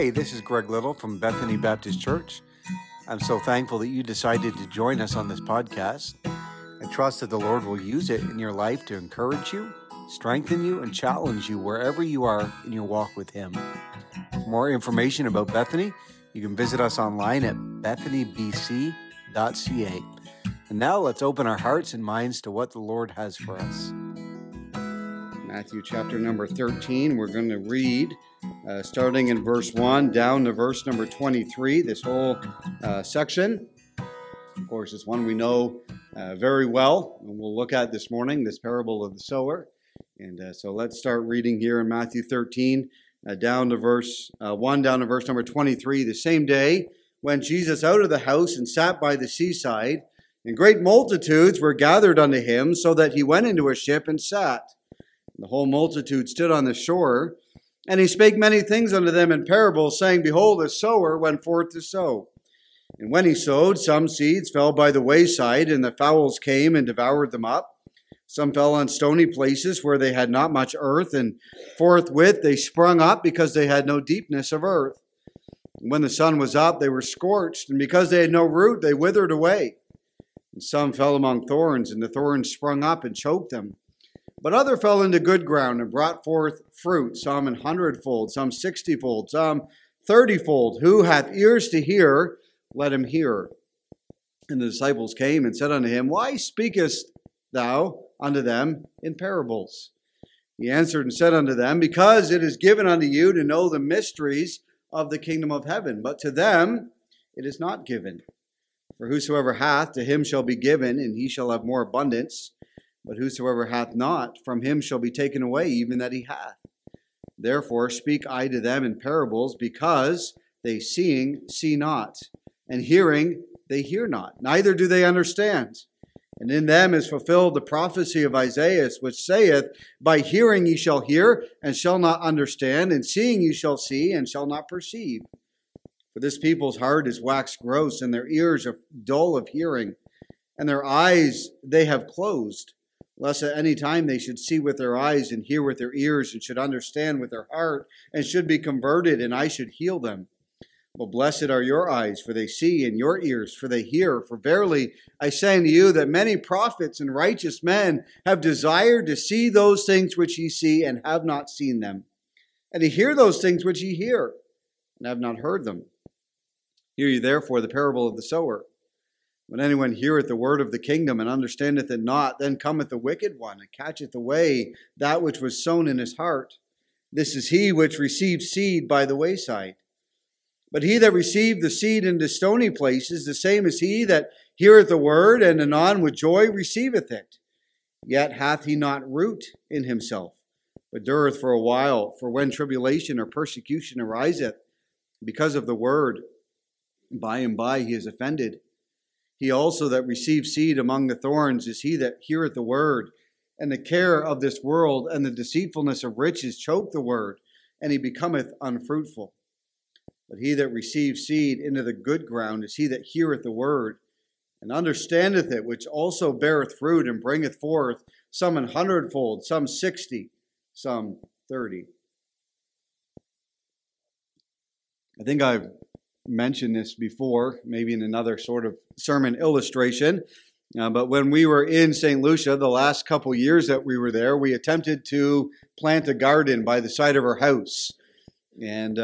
Hey, this is Greg Little from Bethany Baptist Church. I'm so thankful that you decided to join us on this podcast. I trust that the Lord will use it in your life to encourage you, strengthen you, and challenge you wherever you are in your walk with Him. For more information about Bethany, you can visit us online at bethanybc.ca. And now let's open our hearts and minds to what the Lord has for us. Matthew chapter number 13, we're going to read starting in verse 1 down to verse number 23, this whole section. Of course, it's one we know very well, and we'll look at this morning, this parable of the sower. And so let's start reading here in Matthew 13, down to verse 1, down to verse number 23. The same day, went Jesus out of the house and sat by the seaside, and great multitudes were gathered unto him, so that he went into a ship and sat. The whole multitude stood on the shore, and he spake many things unto them in parables, saying, Behold, a sower went forth to sow. And when he sowed, some seeds fell by the wayside, and the fowls came and devoured them up. Some fell on stony places where they had not much earth, and forthwith they sprung up because they had no deepness of earth. And when the sun was up, they were scorched, and because they had no root, they withered away. And some fell among thorns, and the thorns sprung up and choked them. But other fell into good ground and brought forth fruit, some 100-fold, some 60-fold, some 30-fold. Who hath ears to hear, let him hear. And the disciples came and said unto him, Why speakest thou unto them in parables? He answered and said unto them, Because it is given unto you to know the mysteries of the kingdom of heaven, but to them it is not given. For whosoever hath, to him shall be given, and he shall have more abundance. But whosoever hath not, from him shall be taken away, even that he hath. Therefore speak I to them in parables, because they seeing see not, and hearing they hear not, neither do they understand. And in them is fulfilled the prophecy of Isaiah, which saith, By hearing ye shall hear, and shall not understand, and seeing ye shall see, and shall not perceive. For this people's heart is waxed gross, and their ears are dull of hearing, and their eyes they have closed, lest at any time they should see with their eyes and hear with their ears and should understand with their heart and should be converted, and I should heal them. Well, blessed are your eyes, for they see, and your ears, for they hear. For verily I say unto you that many prophets and righteous men have desired to see those things which ye see and have not seen them, and to hear those things which ye hear and have not heard them. Hear ye therefore the parable of the sower. When anyone heareth the word of the kingdom and understandeth it not, then cometh the wicked one and catcheth away that which was sown in his heart. This is he which received seed by the wayside. But he that received the seed into stony places, the same is he that heareth the word, and anon with joy receiveth it. Yet hath he not root in himself, but dureth for a while. For when tribulation or persecution ariseth because of the word, by and by he is offended. He also that receives seed among the thorns is he that heareth the word, and the care of this world and the deceitfulness of riches choke the word, and he becometh unfruitful. But he that receives seed into the good ground is he that heareth the word, and understandeth it, which also beareth fruit, and bringeth forth some 100-fold, some 60, some 30. I think I've mentioned this before, maybe in another sort of sermon illustration, but when we were in St. Lucia, the last couple years that we were there, we attempted to plant a garden by the side of our house. And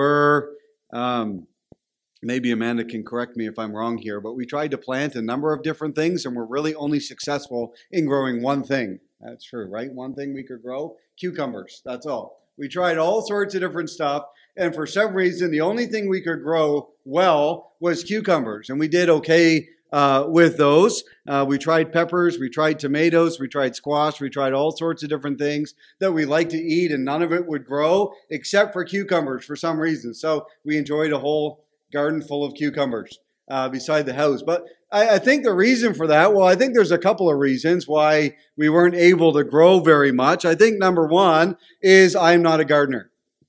maybe Amanda can correct me if I'm wrong here, but we tried to plant a number of different things, and we're really only successful in growing one thing. That's true, right? One thing we could grow, cucumbers, that's all. We tried all sorts of different stuff, and for some reason, the only thing we could grow well was cucumbers, and we did okay with those. We tried peppers, we tried tomatoes, we tried squash, we tried all sorts of different things that we like to eat, and none of it would grow except for cucumbers for some reason. So we enjoyed a whole garden full of cucumbers beside the house. But I think the reason for that, well, I think there's a couple of reasons why we weren't able to grow very much. I think number one is I'm not a gardener.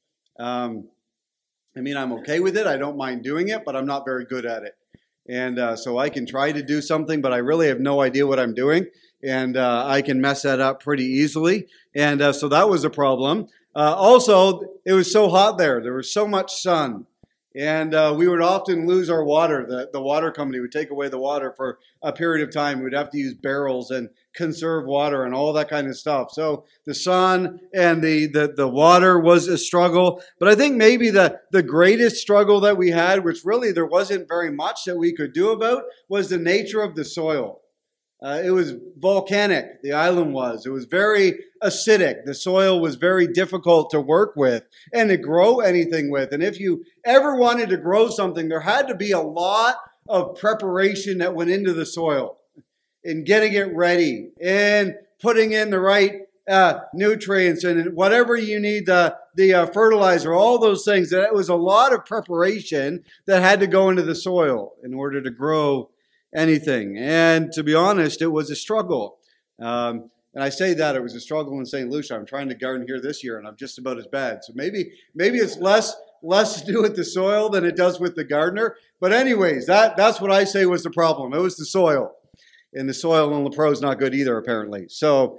I'm okay with it. I don't mind doing it, but I'm not very good at it. And so I can try to do something, but I really have no idea what I'm doing. And I can mess that up pretty easily. And so that was a problem. Also, it was so hot there. There was so much sun. And we would often lose our water. The water company would take away the water for a period of time. We'd have to use barrels and conserve water and all that kind of stuff. So the sun and the water was a struggle. But I think maybe the greatest struggle that we had, which really there wasn't very much that we could do about, was the nature of the soil. It was volcanic, the island was. It was very acidic. The soil was very difficult to work with and to grow anything with. And if you ever wanted to grow something, there had to be a lot of preparation that went into the soil in getting it ready and putting in the right nutrients and whatever you need, the fertilizer, all those things. It was a lot of preparation that had to go into the soil in order to grow anything. And to be honest, it was a struggle. And I say that it was a struggle in St. Lucia. I'm trying to garden here this year, and I'm just about as bad. So maybe it's less to do with the soil than it does with the gardener. But anyways, that's what I say was the problem. It was the soil. And the soil in La Pro is not good either, apparently. So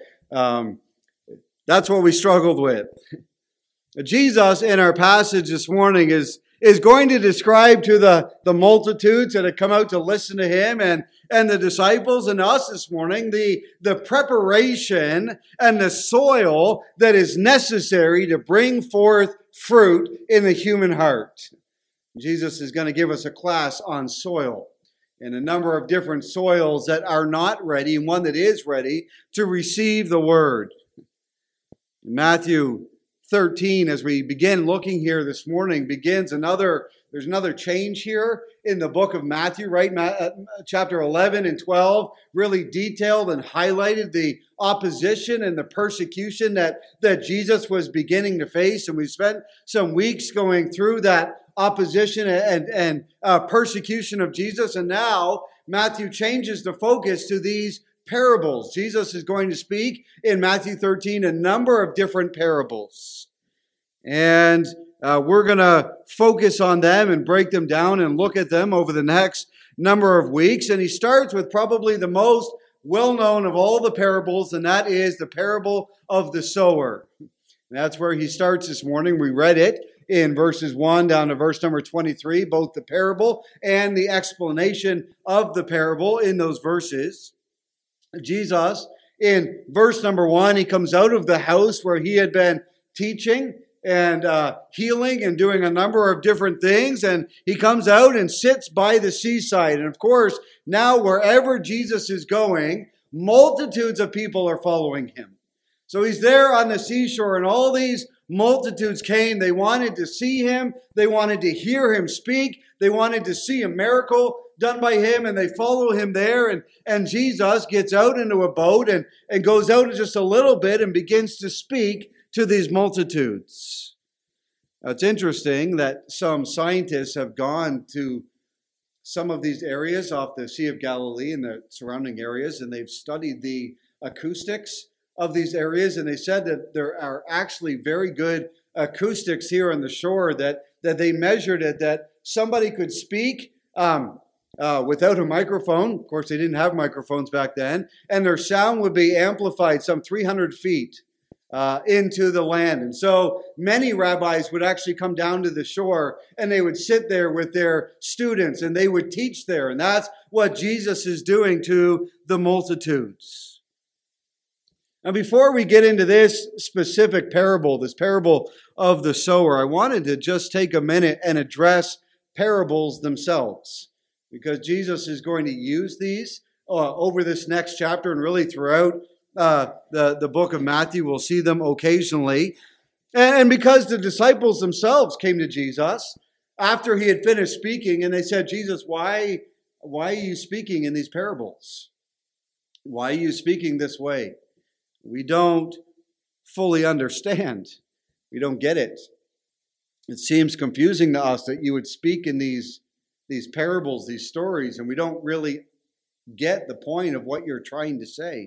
that's what we struggled with. Jesus, in our passage this morning, is going to describe to the multitudes that had come out to listen to him and the disciples and us this morning the preparation and the soil that is necessary to bring forth fruit in the human heart. Jesus is going to give us a class on soil and a number of different soils that are not ready and one that is ready to receive the word. Matthew 13, as we begin looking here this morning, there's another change here in the book of Matthew, right? Chapter 11 and 12 really detailed and highlighted the opposition and the persecution that Jesus was beginning to face. And we spent some weeks going through that opposition and persecution of Jesus. And now Matthew changes the focus to these parables. Jesus is going to speak in Matthew 13 a number of different parables. And we're going to focus on them and break them down and look at them over the next number of weeks. And he starts with probably the most well-known of all the parables, and that is the parable of the sower. And that's where he starts this morning. We read it in verses 1 down to verse number 23, both the parable and the explanation of the parable in those verses. Jesus, in verse number 1, he comes out of the house where he had been teaching and healing and doing a number of different things. And he comes out and sits by the seaside. And of course, now wherever Jesus is going, multitudes of people are following him. So he's there on the seashore, and all these multitudes came. They wanted to see him. They wanted to hear him speak. They wanted to see a miracle done by him, and they follow him there. And Jesus gets out into a boat and goes out just a little bit and begins to speak to these multitudes. Now, it's interesting that some scientists have gone to some of these areas off the Sea of Galilee and the surrounding areas, and they've studied the acoustics of these areas, and they said that there are actually very good acoustics here on the shore, that they measured it, that somebody could speak without a microphone. Of course, they didn't have microphones back then, and their sound would be amplified some 300 feet into the land. And so many rabbis would actually come down to the shore, and they would sit there with their students, and they would teach there. And that's what Jesus is doing to the multitudes. Now, before we get into this specific parable, this parable of the sower, I wanted to just take a minute and address parables themselves, because Jesus is going to use these over this next chapter and really throughout the book of Matthew. We'll see them occasionally. And because the disciples themselves came to Jesus after he had finished speaking, and they said, Jesus, why are you speaking in these parables? Why are you speaking this way? We don't fully understand. We don't get it. It seems confusing to us that you would speak in these parables, these stories, and we don't really get the point of what you're trying to say.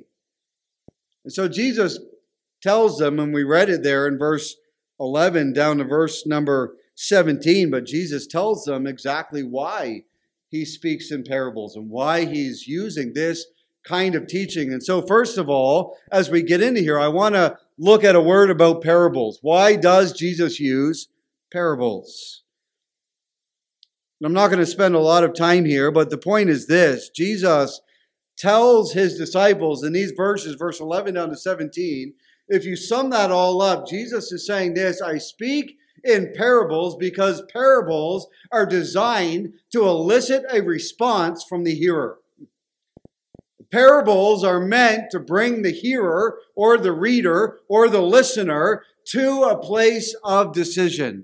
And so Jesus tells them, and we read it there in verse 11 down to verse number 17, but Jesus tells them exactly why he speaks in parables and why he's using this kind of teaching. And so first of all, as we get into here, I want to look at a word about parables. Why does Jesus use parables? And I'm not going to spend a lot of time here, but the point is this. Jesus tells his disciples in these verses, verse 11 down to 17, if you sum that all up, Jesus is saying this, I speak in parables because parables are designed to elicit a response from the hearer. Parables are meant to bring the hearer or the reader or the listener to a place of decision.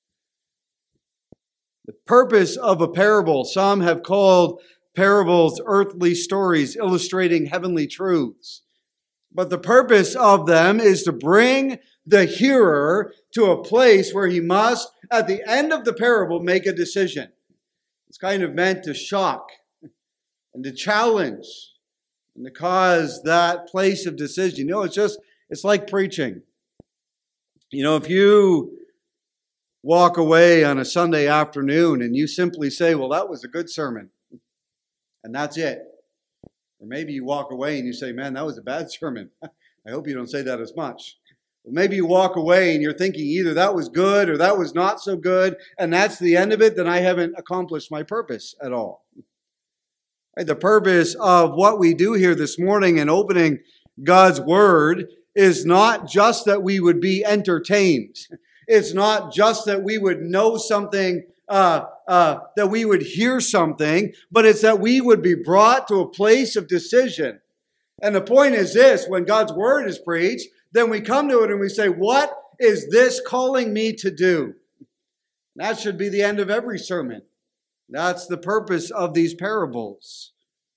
The purpose of a parable, some have called parables earthly stories illustrating heavenly truths. But the purpose of them is to bring the hearer to a place where he must, at the end of the parable, make a decision. It's kind of meant to shock and to challenge and to cause that place of decision. It's like preaching. If you walk away on a Sunday afternoon and you simply say, well, that was a good sermon, and that's it. Or maybe you walk away and you say, man, that was a bad sermon. I hope you don't say that as much. Or maybe you walk away and you're thinking either that was good or that was not so good, and that's the end of it, then I haven't accomplished my purpose at all. The purpose of what we do here this morning in opening God's Word is not just that we would be entertained. It's not just that we would know something, that we would hear something, but it's that we would be brought to a place of decision. And the point is this, when God's Word is preached, then we come to it and we say, what is this calling me to do? That should be the end of every sermon. That's the purpose of these parables.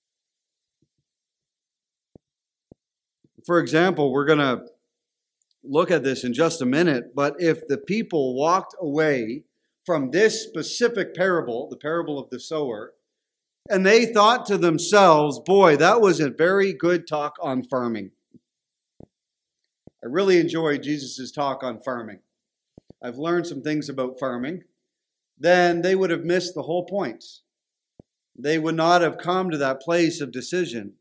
For example, we're going to look at this in just a minute, but if the people walked away from this specific parable, the parable of the sower, and they thought to themselves, boy, that was a very good talk on farming. I really enjoyed Jesus' talk on farming. I've learned some things about farming. Then they would have missed the whole point. They would not have come to that place of decision.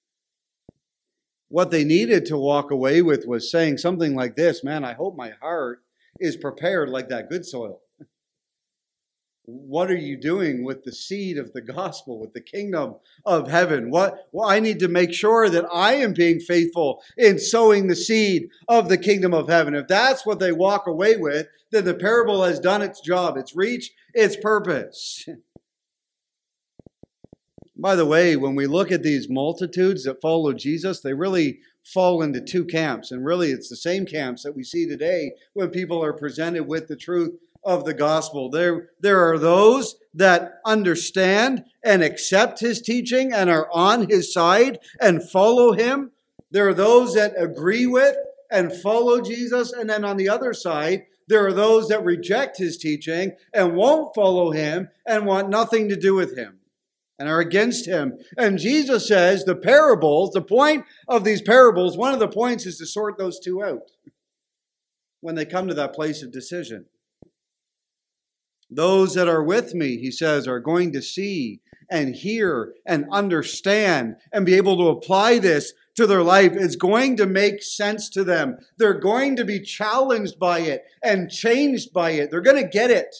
What they needed to walk away with was saying something like this, man, I hope my heart is prepared like that good soil. What are you doing with the seed of the gospel, with the kingdom of heaven? Well, I need to make sure that I am being faithful in sowing the seed of the kingdom of heaven. If that's what they walk away with, then the parable has done its job. It's reached its purpose. By the way, when we look at these multitudes that follow Jesus, they really fall into two camps. And really, it's the same camps that we see today when people are presented with the truth of the gospel. There are those that understand and accept his teaching and are on his side and follow him. There are those that agree with and follow Jesus. And then on the other side, there are those that reject his teaching and won't follow him and want nothing to do with him and are against him. And Jesus says the parables, the point of these parables, one of the points is to sort those two out when they come to that place of decision. Those that are with me, he says, are going to see and hear and understand and be able to apply this to their life. It's going to make sense to them. They're going to be challenged by it and changed by it. They're going to get it.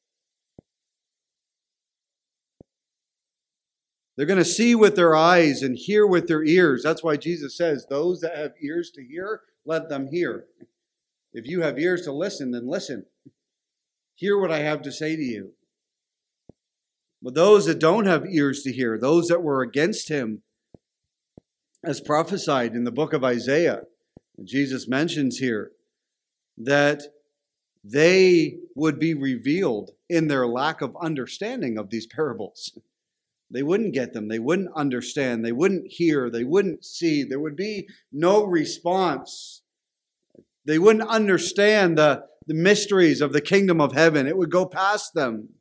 They're going to see with their eyes and hear with their ears. That's why Jesus says, those that have ears to hear, let them hear. If you have ears to listen, then listen. Hear what I have to say to you. But those that don't have ears to hear, those that were against him, as prophesied in the book of Isaiah, Jesus mentions here that they would be revealed in their lack of understanding of these parables. They wouldn't get them. They wouldn't understand. They wouldn't hear. They wouldn't see. There would be no response. They wouldn't understand the mysteries of the kingdom of heaven. It would go past them.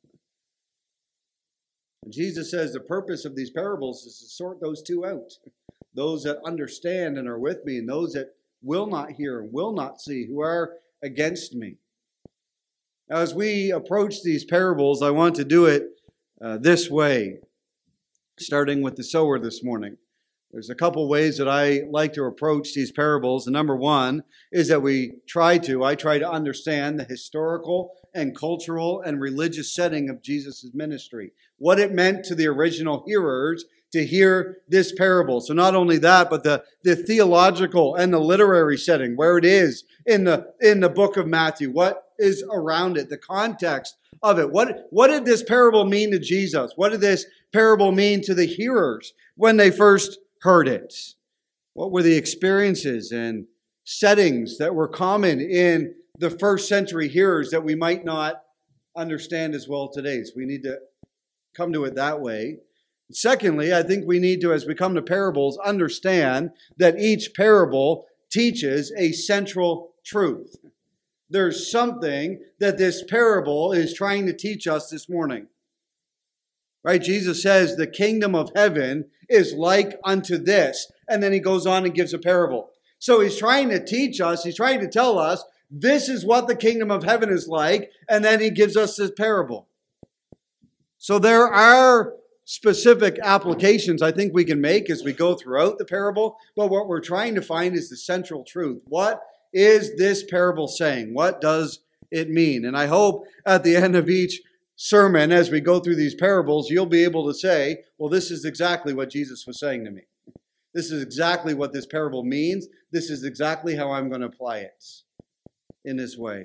And Jesus says the purpose of these parables is to sort those two out. Those that understand and are with me, and those that will not hear and will not see, who are against me. Now, as we approach these parables, I want to do it this way, starting with the sower this morning. There's a couple ways that I like to approach these parables. And number one is that I try to understand the historical and cultural and religious setting of Jesus' ministry, what it meant to the original hearers to hear this parable. So not only that, but the theological and the literary setting, where it is in the book of Matthew, what is around it, the context of it. What did this parable mean to Jesus? What did this parable mean to the hearers when they first heard it? What were the experiences and settings that were common in the first century hearers that we might not understand as well today? So we need to come to it that way. Secondly, I think we need to, as we come to parables, understand that each parable teaches a central truth. There's something that this parable is trying to teach us this morning. Right? Jesus says the kingdom of heaven is like unto this. And then he goes on and gives a parable. So he's trying to teach us, he's trying to tell us, this is what the kingdom of heaven is like. And then he gives us this parable. So there are specific applications I think we can make as we go throughout the parable. But what we're trying to find is the central truth. What is this parable saying? What does it mean? And I hope at the end of each sermon, as we go through these parables, you'll be able to say, well, this is exactly what Jesus was saying to me. This is exactly what this parable means. This is exactly how I'm going to apply it in this way.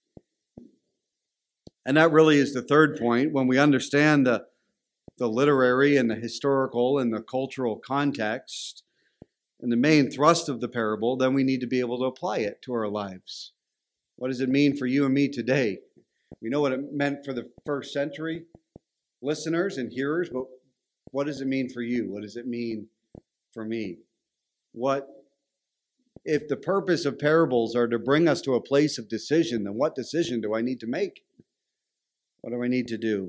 And that really is the third point. When we understand the literary and the historical and the cultural context and the main thrust of the parable, then we need to be able to apply it to our lives. What does it mean for you and me today? We know what it meant for the first century listeners and hearers, but what does it mean for you? What does it mean for me? What if the purpose of parables are to bring us to a place of decision, then what decision do I need to make? What do I need to do?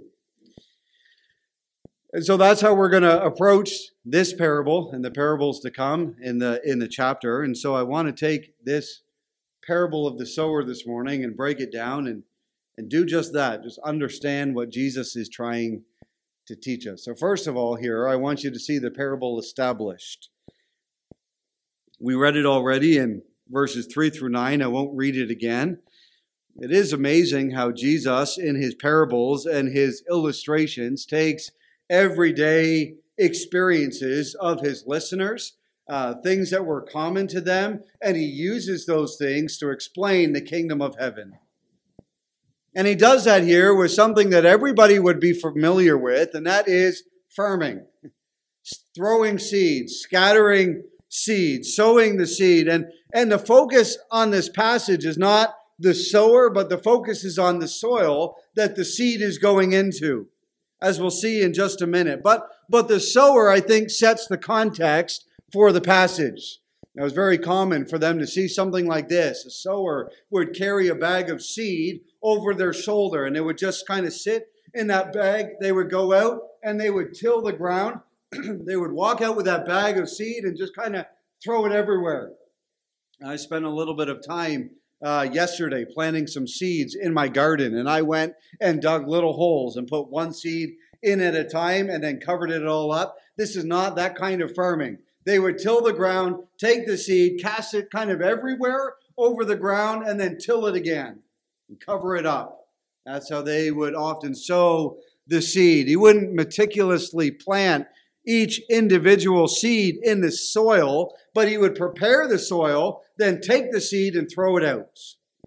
And so that's how we're going to approach this parable and the parables to come in the chapter. And so I want to take this parable of the sower this morning and break it down and do just that. Just understand what Jesus is trying to teach us. So first of all here, I want you to see the parable established. We read it already in verses 3 through 9. I won't read it again. It is amazing how Jesus in his parables and his illustrations takes everyday experiences of his listeners, things that were common to them, and he uses those things to explain the kingdom of heaven. And he does that here with something that everybody would be familiar with, and that is farming. Throwing seeds, scattering seeds, sowing the seed. And the focus on this passage is not the sower, but the focus is on the soil that the seed is going into, as we'll see in just a minute. But the sower, I think, sets the context for the passage. It was very common for them to see something like this. A sower would carry a bag of seed over their shoulder, and they would just kind of sit in that bag. They would go out and they would till the ground. They would walk out with that bag of seed and just kind of throw it everywhere. I spent a little bit of time yesterday planting some seeds in my garden, and I went and dug little holes and put one seed in at a time and then covered it all up. This is not that kind of farming. They would till the ground, take the seed, cast it kind of everywhere over the ground, and then till it again and cover it up. That's how they would often sow the seed. He wouldn't meticulously plant each individual seed in the soil, but he would prepare the soil, then take the seed and throw it out.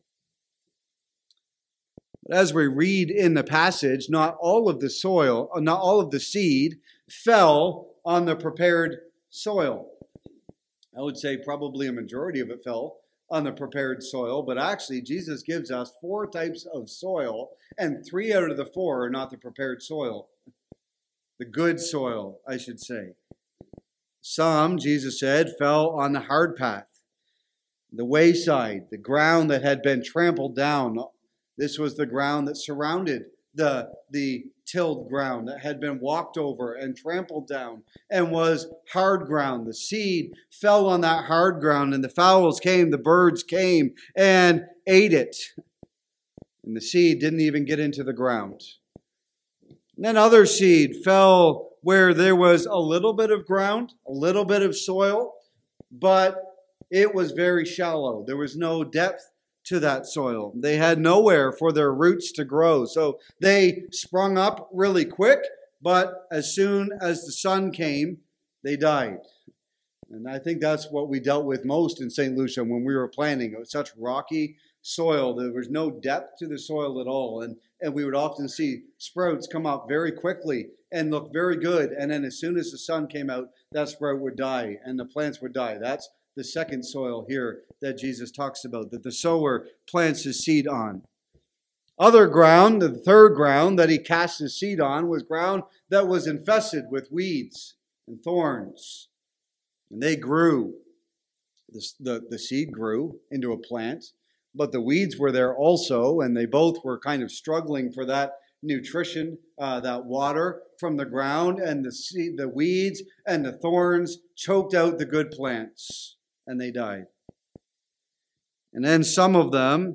But as we read in the passage, not all of the seed fell on the prepared soil. I would say probably a majority of it fell on the prepared soil, but actually Jesus gives us 4 types of soil, and 3 out of the 4 are not the prepared soil. The good soil, I should say. Some, Jesus said, fell on the hard path, the wayside, the ground that had been trampled down. This was the ground that surrounded the tilled ground that had been walked over and trampled down and was hard ground. The seed fell on that hard ground, and the fowls came, the birds came and ate it. And the seed didn't even get into the ground. And then other seed fell where there was a little bit of ground, a little bit of soil, but it was very shallow. There was no depth to that soil. They had nowhere for their roots to grow. So they sprung up really quick, but as soon as the sun came, they died. And I think that's what we dealt with most in St. Lucia when we were planting. It was such rocky soil. There was no depth to the soil at all. And we would often see sprouts come up very quickly and look very good. And then as soon as the sun came out, that sprout would die and the plants would die. That's the second soil here that Jesus talks about, that the sower plants his seed on. Other ground, the third ground that he cast his seed on, was ground that was infested with weeds and thorns. And they grew. The seed grew into a plant, but the weeds were there also, and they both were kind of struggling for that nutrition, that water from the ground, and the weeds and the thorns choked out the good plants, and they died. And then some of the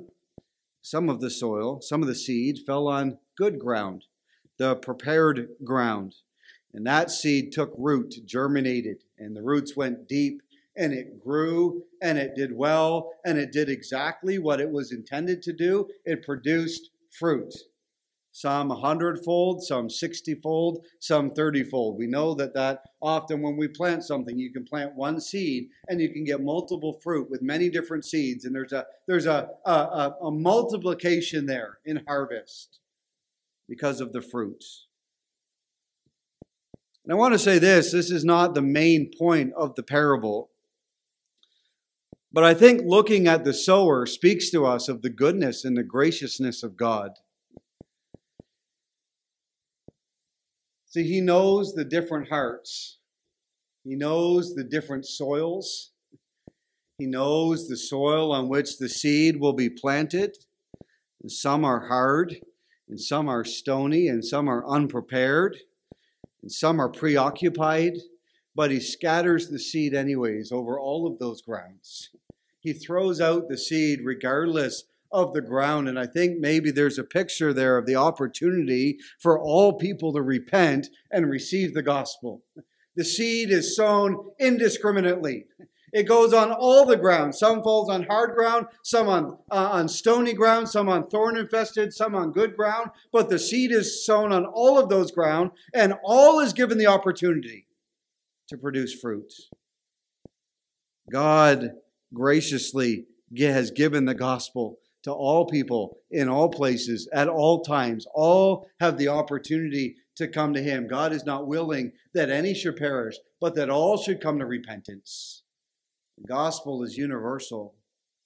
seed fell on good ground, the prepared ground. And that seed took root, germinated, and the roots went deep, and it grew, and it did well, and it did exactly what it was intended to do. It produced fruit. Some 100-fold, some 60-fold, some 30-fold. We know that often when we plant something, you can plant one seed and you can get multiple fruit with many different seeds. And there's a multiplication there in harvest because of the fruits. And I want to say this is not the main point of the parable. But I think looking at the sower speaks to us of the goodness and the graciousness of God. See, he knows the different hearts. He knows the different soils. He knows the soil on which the seed will be planted. And some are hard, and some are stony, and some are unprepared, and some are preoccupied. But he scatters the seed anyways over all of those grounds. He throws out the seed regardless of the ground. And I think maybe there's a picture there of the opportunity for all people to repent and receive the gospel. The seed is sown indiscriminately. It goes on all the ground. Some falls on hard ground, some on stony ground, some on thorn infested, some on good ground. But the seed is sown on all of those ground, and all is given the opportunity to produce fruit. God graciously has given the gospel to all people in all places at all times. All have the opportunity to come to him. God is not willing that any should perish, but that all should come to repentance. The gospel is universal.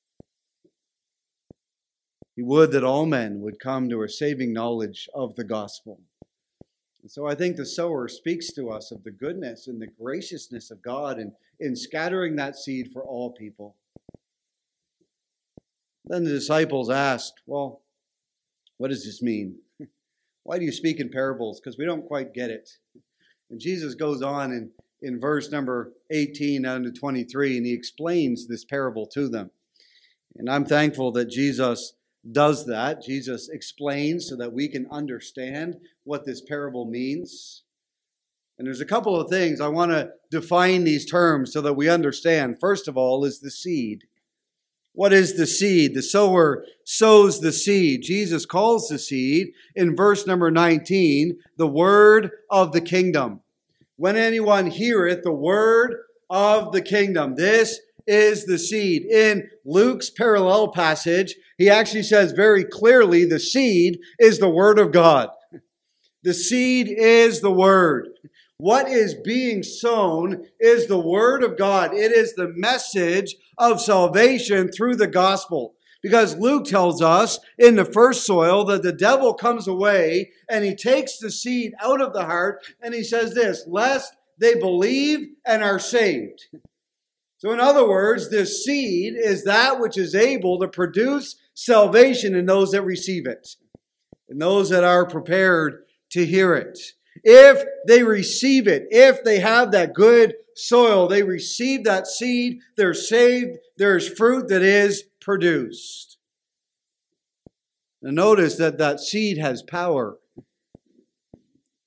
He would that all men would come to a saving knowledge of the gospel. And so I think the sower speaks to us of the goodness and the graciousness of God in scattering that seed for all people. Then the disciples asked, well, what does this mean? Why do you speak in parables? Because we don't quite get it. And Jesus goes on in verse number 18 down to 23, and he explains this parable to them. And I'm thankful that Jesus does that. Jesus explains so that we can understand what this parable means. And there's a couple of things I want to define these terms so that we understand. First of all is the seed. What is the seed? The sower sows the seed. Jesus calls the seed in verse number 19, the word of the kingdom. When anyone heareth the word of the kingdom, this is the seed. In Luke's parallel passage, he actually says very clearly the seed is the word of God. The seed is the word. What is being sown is the word of God. It is the message of salvation through the gospel. Because Luke tells us in the first soil that the devil comes away and he takes the seed out of the heart and he says this, lest they believe and are saved. So in other words, this seed is that which is able to produce salvation in those that receive it, in those that are prepared to hear it. If they receive it, if they have that good soil, they receive that seed, they're saved, there's fruit that is produced. Now notice that seed has power.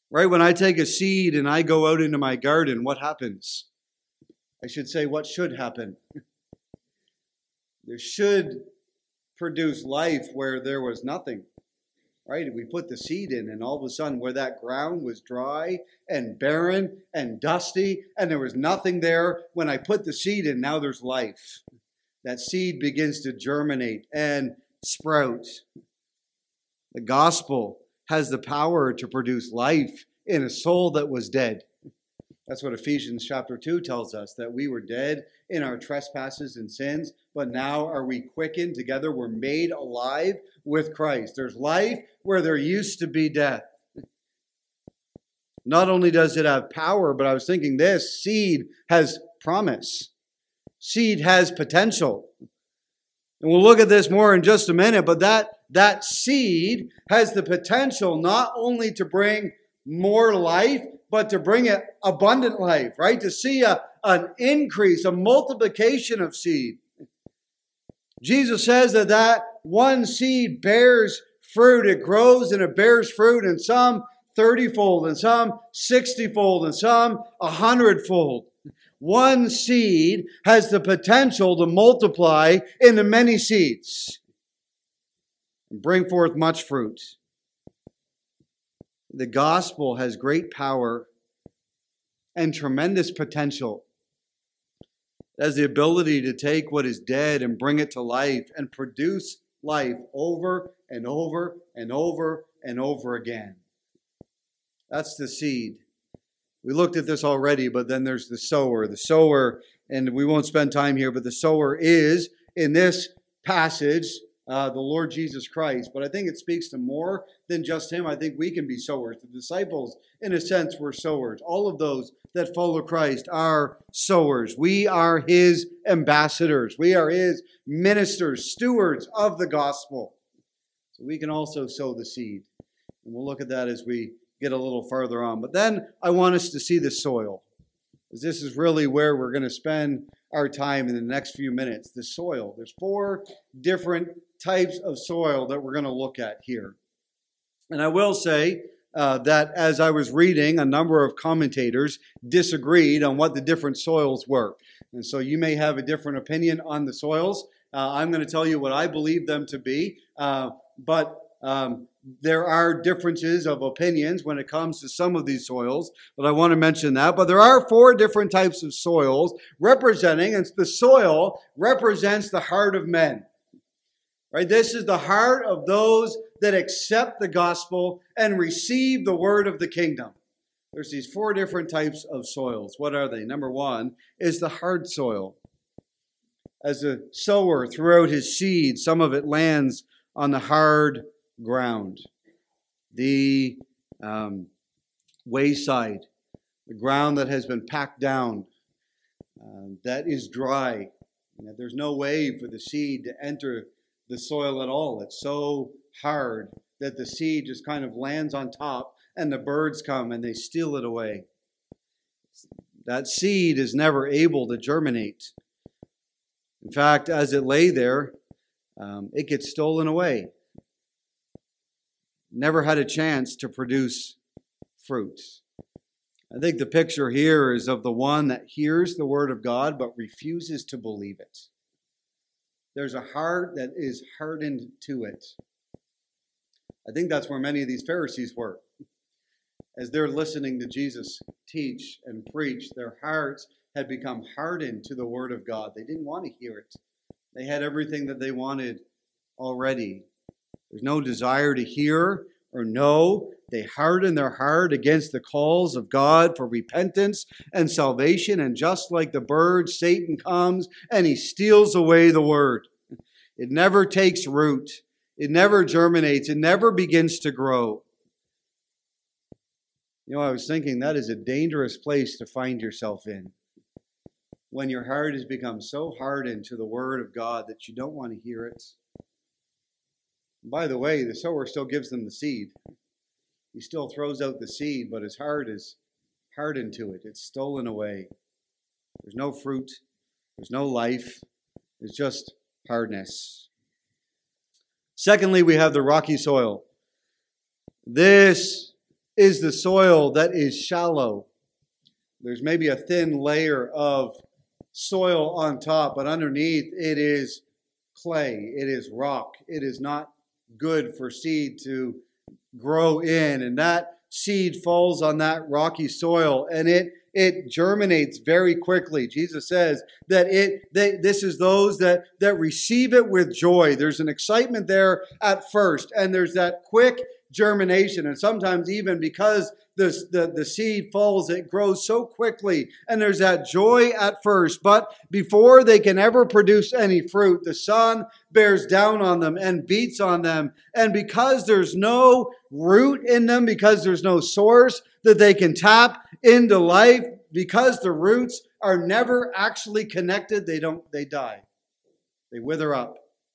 Right? When I take a seed and I go out into my garden, what happens? I should say, what should happen? There should produce life where there was nothing. Right? We put the seed in, and all of a sudden, where that ground was dry and barren and dusty, and there was nothing there, when I put the seed in, now there's life. That seed begins to germinate and sprout. The gospel has the power to produce life in a soul that was dead. That's what Ephesians chapter 2 tells us, that we were dead in our trespasses and sins, but now are we quickened together. We're made alive with Christ. There's life where there used to be death. Not only does it have power, but I was thinking this, seed has promise. Seed has potential. And we'll look at this more in just a minute, but that seed has the potential not only to bring more life, but to bring it abundant life, right? To see an increase, a multiplication of seed. Jesus says that one seed bears fruit. It grows and it bears fruit, and some 30-fold, and some 60-fold, and some 100-fold. One seed has the potential to multiply into many seeds and bring forth much fruit. The gospel has great power and tremendous potential. It has the ability to take what is dead and bring it to life and produce life over and over and over and over again. That's the seed. We looked at this already, but then there's the sower. The sower, and we won't spend time here, but the sower is, in this passage, the Lord Jesus Christ. But I think it speaks to more than just him. I think we can be sowers. The disciples, in a sense, were sowers. All of those that follow Christ are sowers. We are his ambassadors. We are his ministers, stewards of the gospel. So we can also sow the seed. And we'll look at that as we get a little farther on. But then I want us to see the soil, because this is really where we're going to spend our time in the next few minutes. The soil. There's 4 different types of soil that we're going to look at here. And I will say that as I was reading, a number of commentators disagreed on what the different soils were. And so you may have a different opinion on the soils. I'm going to tell you what I believe them to be. But there are differences of opinions when it comes to some of these soils, but I want to mention that. But there are 4 different types of soils representing, and the soil represents the heart of men. Right? This is the heart of those that accept the gospel and receive the word of the kingdom. There's these 4 different types of soils. What are they? Number 1 is the hard soil. As a sower threw out his seed, some of it lands on the hard ground. The wayside, the ground that has been packed down, that is dry. There's no way for the seed to enter the soil at all. It's so hard that the seed just kind of lands on top, and the birds come and they steal it away. That seed is never able to germinate. In fact, as it lay there, it gets stolen away. Never had a chance to produce fruit. I think the picture here is of the one that hears the word of God but refuses to believe it. There's a heart that is hardened to it. I think that's where many of these Pharisees were. As they're listening to Jesus teach and preach, their hearts had become hardened to the word of God. They didn't want to hear it. They had everything that they wanted already. There's no desire to hear or know. They harden their heart against the calls of God for repentance and salvation. And just like the bird, Satan comes and he steals away the word. It never takes root. It never germinates. It never begins to grow. I was thinking that is a dangerous place to find yourself in. When your heart has become so hardened to the word of God that you don't want to hear it. By the way, the sower still gives them the seed. He still throws out the seed, but his heart is hardened to it. It's stolen away. There's no fruit. There's no life. It's just hardness. Secondly, we have the rocky soil. This is the soil that is shallow. There's maybe a thin layer of soil on top, but underneath it is clay, it is rock. It is not good for seed to grow in. And that seed falls on that rocky soil and it germinates very quickly. Jesus says that this is those that receive it with joy. There's an excitement there at first, and there's that quick germination. And sometimes even because the seed falls, it grows so quickly, and there's that joy at first. But before they can ever produce any fruit, the sun bears down on them and beats on them. And because there's no root in them, because there's no source that they can tap into life, because the roots are never actually connected, they die. They wither up.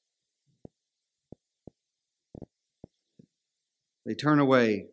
They turn away.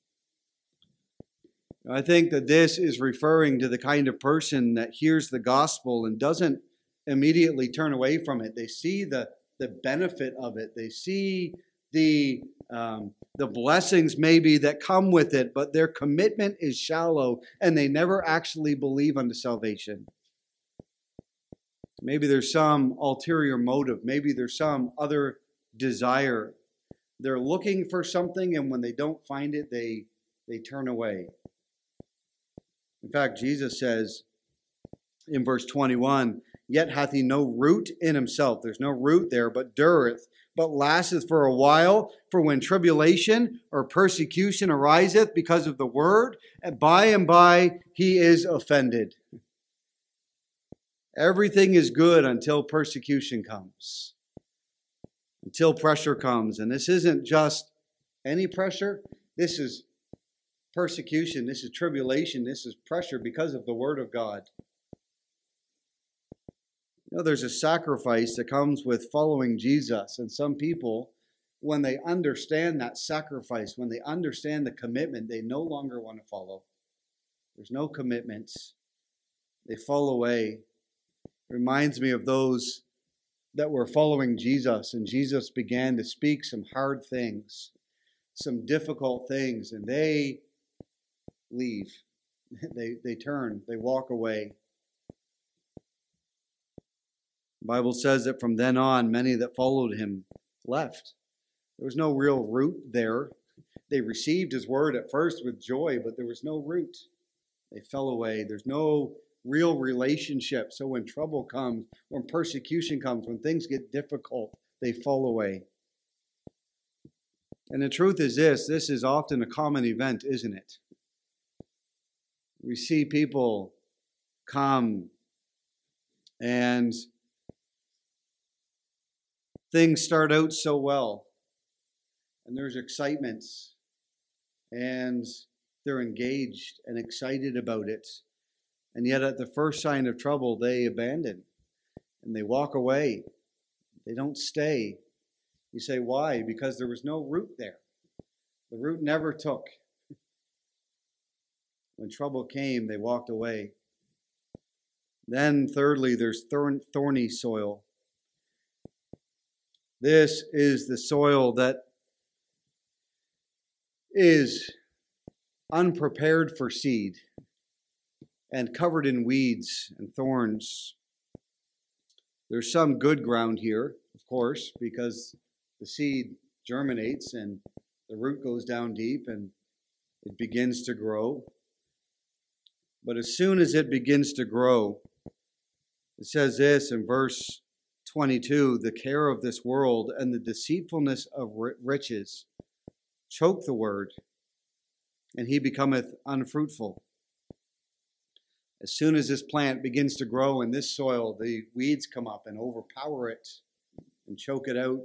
I think that this is referring to the kind of person that hears the gospel and doesn't immediately turn away from it. They see the benefit of it. They see the blessings maybe that come with it, but their commitment is shallow and they never actually believe unto salvation. Maybe there's some ulterior motive. Maybe there's some other desire. They're looking for something, and when they don't find it, they turn away. In fact, Jesus says in verse 21, "Yet hath he no root in himself." There's no root there, but dureth, but lasteth for a while. For when tribulation or persecution ariseth because of the word, and by he is offended. Everything is good until persecution comes, until pressure comes. And this isn't just any pressure. This is persecution. This is tribulation. This is pressure because of the word of God. You know, there's a sacrifice that comes with following Jesus. And some people, when they understand that sacrifice, when they understand the commitment, they no longer want to follow. There's no commitments. They fall away. It reminds me of those that were following Jesus, and Jesus began to speak some hard things, some difficult things, and they leave. They turn. They walk away. The Bible says that from then on, many that followed him left. There was no real root there. They received his word at first with joy, but there was no root. They fell away. There's no real relationship. So when trouble comes, when persecution comes, when things get difficult, they fall away. And the truth is this is often a common event, isn't it? We see people come and things start out so well, and there's excitement, and they're engaged and excited about it. And yet at the first sign of trouble, they abandon and they walk away. They don't stay. You say, why? Because there was no root there. The root never took. When trouble came, they walked away. Then thirdly, there's thorny soil. This is the soil that is unprepared for seed and covered in weeds and thorns. There's some good ground here, of course, because the seed germinates and the root goes down deep and it begins to grow. But as soon as it begins to grow, it says this in verse 22, "The care of this world and the deceitfulness of riches choke the word, and he becometh unfruitful." As soon as this plant begins to grow in this soil, the weeds come up and overpower it and choke it out.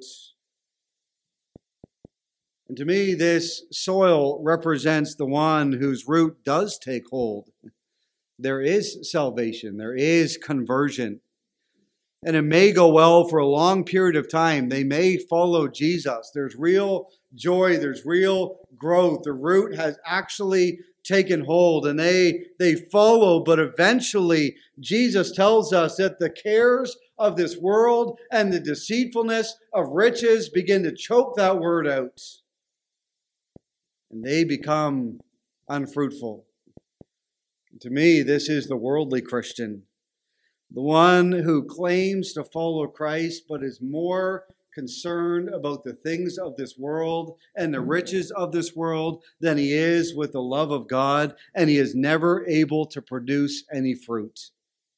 And to me, this soil represents the one whose root does take hold. There is salvation. There is conversion. And it may go well for a long period of time. They may follow Jesus. There's real joy. There's real growth. The root has actually taken hold and they follow. But eventually, Jesus tells us that the cares of this world and the deceitfulness of riches begin to choke that word out. And they become unfruitful. To me, this is the worldly Christian, the one who claims to follow Christ but is more concerned about the things of this world and the riches of this world than he is with the love of God, and he is never able to produce any fruit.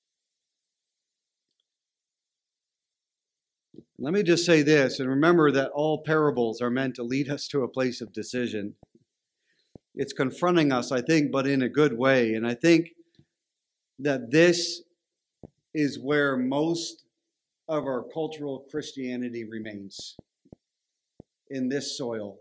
Let me just say this, and remember that all parables are meant to lead us to a place of decision. It's confronting us, I think, but in a good way. And I think that this is where most of our cultural Christianity remains, in this soil.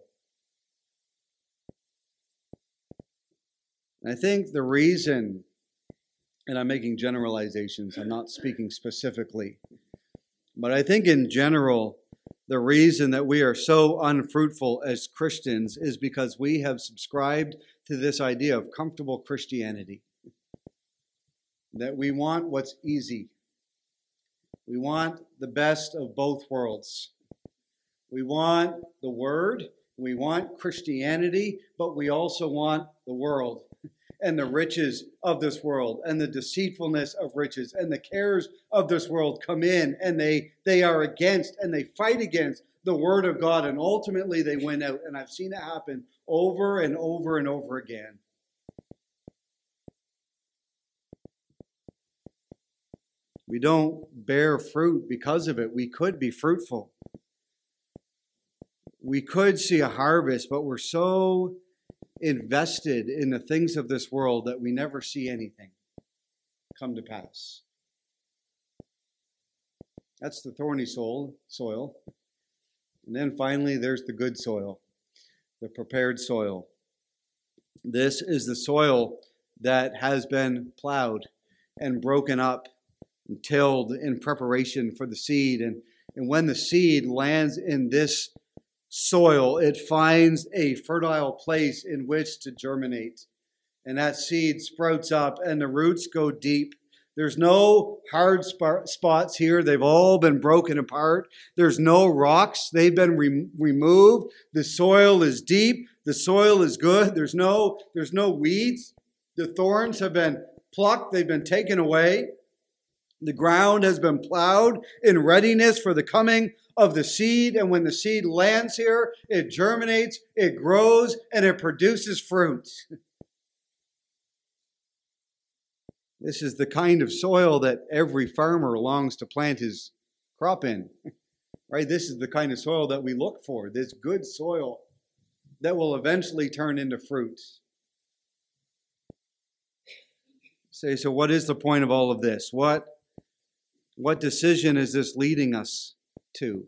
And I think the reason, and I'm making generalizations, I'm not speaking specifically, but I think in general, the reason that we are so unfruitful as Christians is because we have subscribed to this idea of comfortable Christianity. That we want what's easy. We want the best of both worlds. We want the Word, we want Christianity, but we also want the world and the riches of this world and the deceitfulness of riches and the cares of this world come in, and they are against and they fight against the Word of God, and ultimately they win out. And I've seen it happen over and over and over again. We don't bear fruit because of it. We could be fruitful. We could see a harvest, but we're so invested in the things of this world that we never see anything come to pass. That's the thorny soil. And then finally, there's the good soil, the prepared soil. This is the soil that has been plowed and broken up and tilled in preparation for the seed. And when the seed lands in this soil, it finds a fertile place in which to germinate. And that seed sprouts up and the roots go deep. There's no hard spots here. They've all been broken apart. There's no rocks. They've been removed. The soil is deep. The soil is good. There's no weeds. The thorns have been plucked. They've been taken away. The ground has been plowed in readiness for the coming of the seed. And when the seed lands here, it germinates, it grows, and it produces fruit. This is the kind of soil that every farmer longs to plant his crop in. Right? This is the kind of soil that we look for, this good soil that will eventually turn into fruit. So what is the point of all of this? What decision is this leading us to?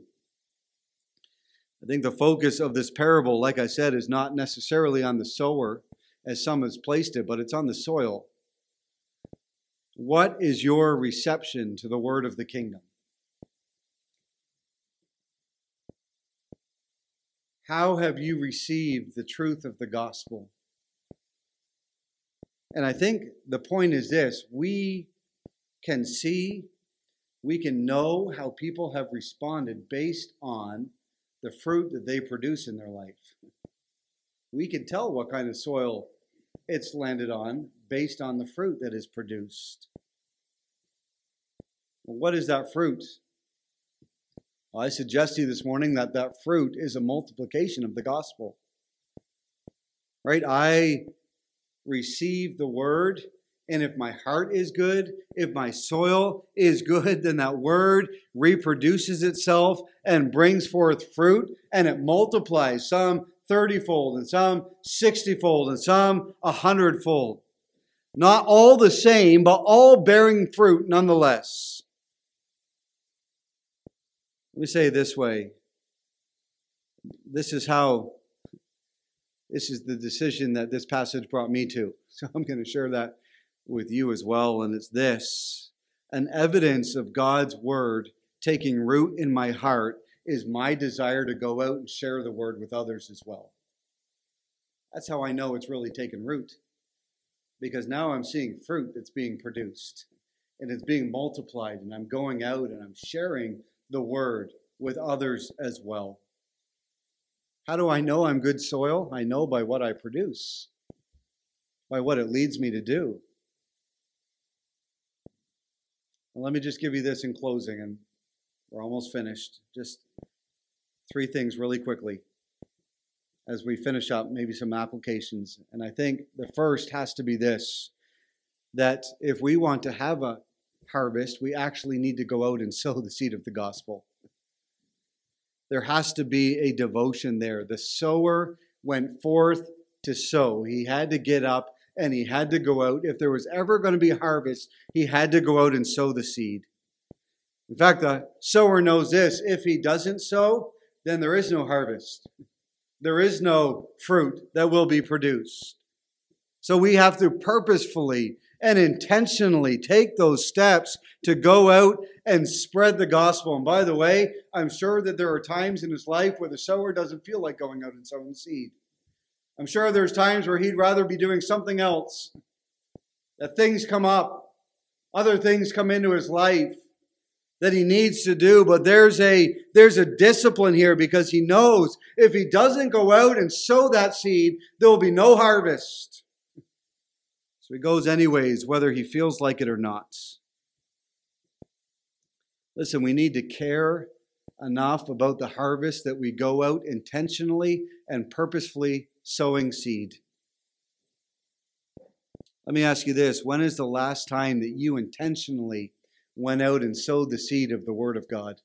I think the focus of this parable, like I said, is not necessarily on the sower, as some has placed it, but it's on the soil. What is your reception to the word of the kingdom? How have you received the truth of the gospel? And I think the point is this: we can see, we can know how people have responded based on the fruit that they produce in their life. We can tell what kind of soil it's landed on based on the fruit that is produced. Well, what is that fruit? Well, I suggest to you this morning that that fruit is a multiplication of the gospel. Right? I receive the word, and if my heart is good, if my soil is good, then that word reproduces itself and brings forth fruit, and it multiplies, some 30-fold, and some 60-fold, and some 100-fold. Not all the same, but all bearing fruit nonetheless. Let me say it this way. This is the decision that this passage brought me to. So I'm going to share that with you as well. And it's this: an evidence of God's word taking root in my heart is my desire to go out and share the word with others as well. That's how I know it's really taken root. Because now I'm seeing fruit that's being produced. And it's being multiplied. And I'm going out and I'm sharing the word with others as well. How do I know I'm good soil? I know by what I produce. by what it leads me to do. And let me just give you this in closing, and we're almost finished. Just 3 things really quickly as we finish up, maybe some applications. And I think the first has to be this, that if we want to have a harvest, we actually need to go out and sow the seed of the gospel. There has to be a devotion there. The sower went forth to sow. He had to get up and he had to go out. If there was ever going to be a harvest, he had to go out and sow the seed. In fact, the sower knows this: if he doesn't sow, then there is no harvest. There is no fruit that will be produced. So we have to purposefully and intentionally take those steps to go out and spread the gospel. And by the way, I'm sure that there are times in his life where the sower doesn't feel like going out and sowing seed. I'm sure there's times where he'd rather be doing something else. That things come up, other things come into his life that he needs to do, but there's a discipline here, because he knows if he doesn't go out and sow that seed, there will be no harvest. So he goes anyways, whether he feels like it or not. Listen, we need to care enough about the harvest that we go out intentionally and purposefully sowing seed. Let me ask you this: when is the last time that you intentionally went out and sowed the seed of the Word of God?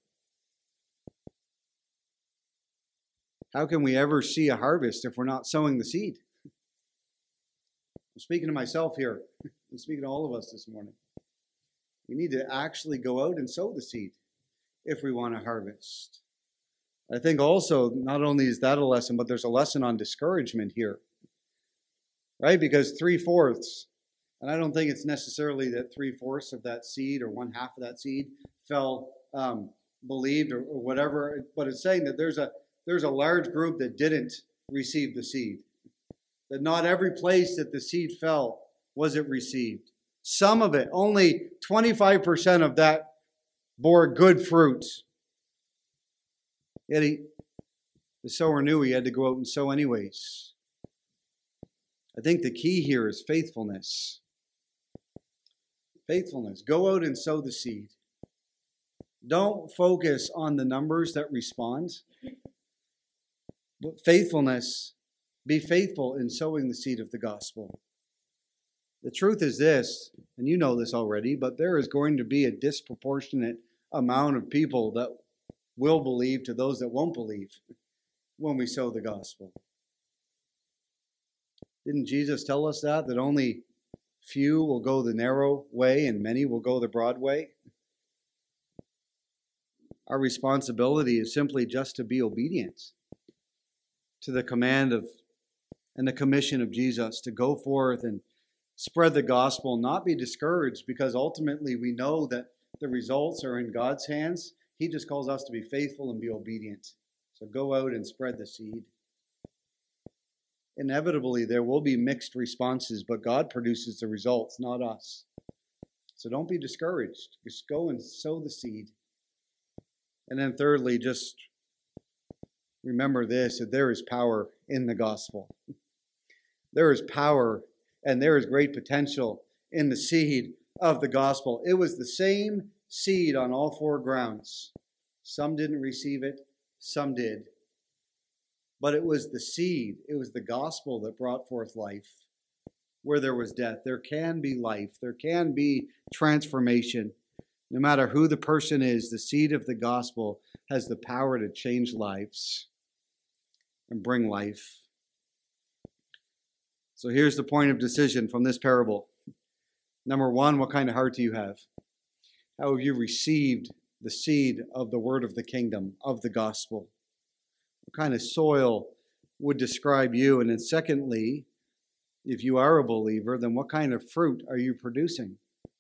How can we ever see a harvest if we're not sowing the seed? I'm speaking to myself here. I'm speaking to all of us this morning. We need to actually go out and sow the seed if we want to harvest. I think also, not only is that a lesson, but there's a lesson on discouragement here. Right? Because 3/4, and I don't think it's necessarily that 3/4 of that seed or 1/2 of that seed fell believed or whatever, but it's saying that there's a large group that didn't receive the seed. That not every place that the seed fell was it received. Some of it, only 25% of that bore good fruit. Yet the sower knew he had to go out and sow anyways. I think the key here is faithfulness. Faithfulness. Go out and sow the seed. Don't focus on the numbers that respond. But faithfulness, be faithful in sowing the seed of the gospel. The truth is this, and you know this already, but there is going to be a disproportionate amount of people that will believe to those that won't believe when we sow the gospel. Didn't Jesus tell us that only few will go the narrow way and many will go the broad way? Our responsibility is simply just to be obedient to the command of and the commission of Jesus to go forth and spread the gospel, not be discouraged, because ultimately we know that the results are in God's hands. He just calls us to be faithful and be obedient. So go out and spread the seed. Inevitably, there will be mixed responses, but God produces the results, not us. So don't be discouraged. Just go and sow the seed. And then thirdly, just remember this, that there is power in the gospel. There is power and there is great potential in the seed of the gospel. It was the same seed on all 4 grounds. Some didn't receive it, some did. But it was the seed, it was the gospel that brought forth life. Where there was death, there can be life. There can be transformation. No matter who the person is, the seed of the gospel has the power to change lives and bring life. So here's the point of decision from this parable. Number 1, what kind of heart do you have? How have you received the seed of the word of the kingdom, of the gospel? What kind of soil would describe you? And then secondly, if you are a believer, then what kind of fruit are you producing?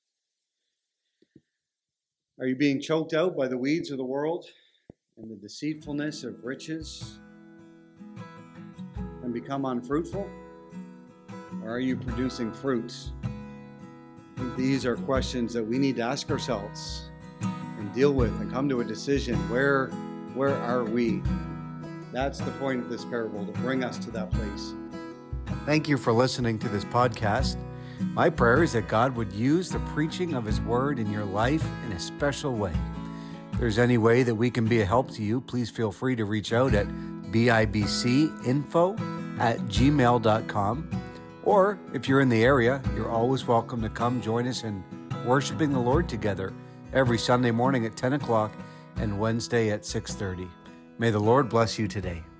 Are you being choked out by the weeds of the world and the deceitfulness of riches and become unfruitful? Or are you producing fruits? I think these are questions that we need to ask ourselves and deal with and come to a decision. Where are we? That's the point of this parable, to bring us to that place. Thank you for listening to this podcast. My prayer is that God would use the preaching of His Word in your life in a special way. If there's any way that we can be a help to you, please feel free to reach out at bibcinfo@gmail.com. Or if you're in the area, you're always welcome to come join us in worshiping the Lord together every Sunday morning at 10 o'clock and Wednesday at 6:30. May the Lord bless you today.